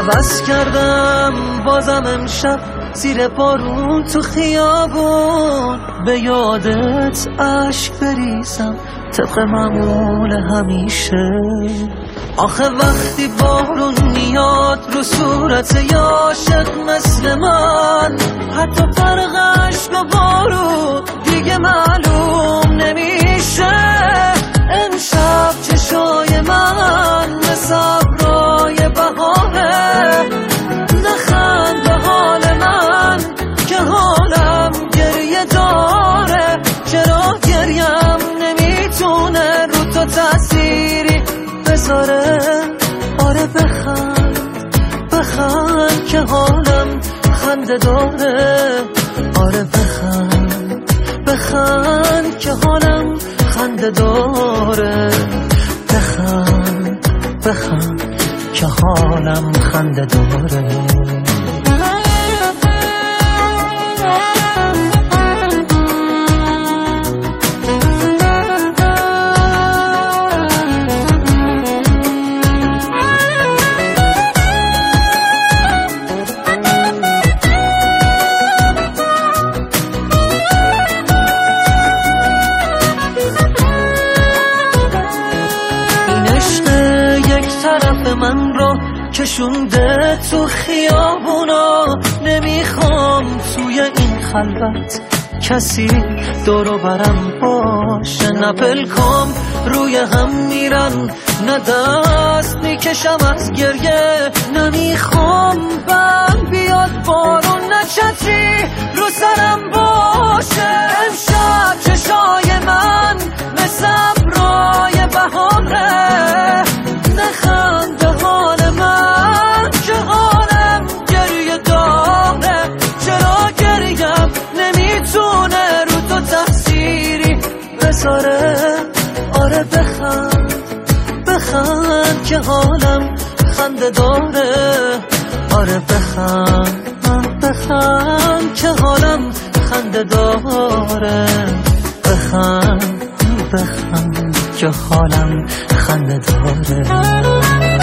عوض کردم بازم امشب زیر بارون تو خیابون، به یادت عشق بریزم طبق معمول همیشه. آخه وقتی بارون میاد رو صورت عاشق مثل من، حتی فرقش با بارون دیگه معلوم نمیشه. امشب چشای من مثل ابرای بهاره، نخند به حال من که حالم گریه داره. چرا گریم نمیتونه رو تو تأثیری بذاره؟ آره بخند بخند که حالم خنده داره. آره بخند بخند که حالم خنده داره. بخند بخند که حالم خنده داره. من رو کشونده تو خیابونا، نمیخوام توی این خلوت کسی دورو برم باشه. نه پلکام روی هم میرن، نه دست میکشم از گریه. نمیخوام بم بیاد بارون، نه چتری رو سرم باشه. امشب چشای من مثل ابرای بهاره، نخند به حال من که حالم گریه داره. چرا گریم نمیتونه رو تو تأثیری بذاره؟ آره بخند بخند که حالم خنده داره. آره بخند بخند که حالم خنده داره. بخند بخند که حالم خنده داره.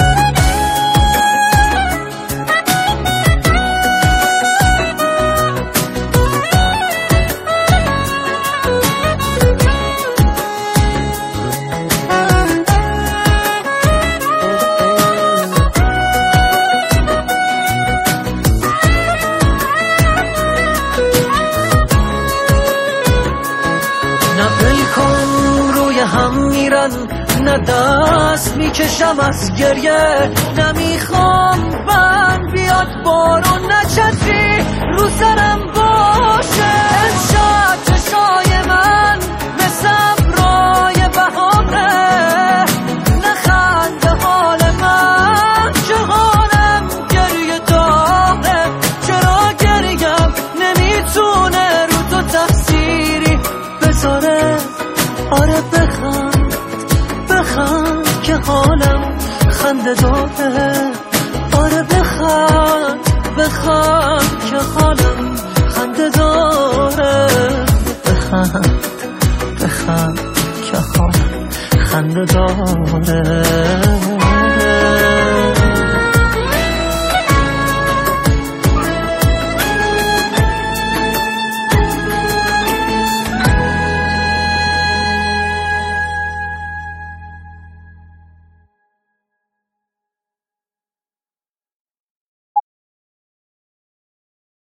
هم میرن، نه دست میکشم از گریه. نمیخوام بم بیاد بارون، نه چتری رو سرم باشه. امشب چشای من مثل ابرای بهاره، نخند به حال من که حالم گریه داره. چرا گریم نمیتونه رو تو تأثیری بذاره؟ آره بخند بخند که حالم خنده داره. آره بخند بخند که حالم خنده داره. بخند بخند که حالم خنده داره.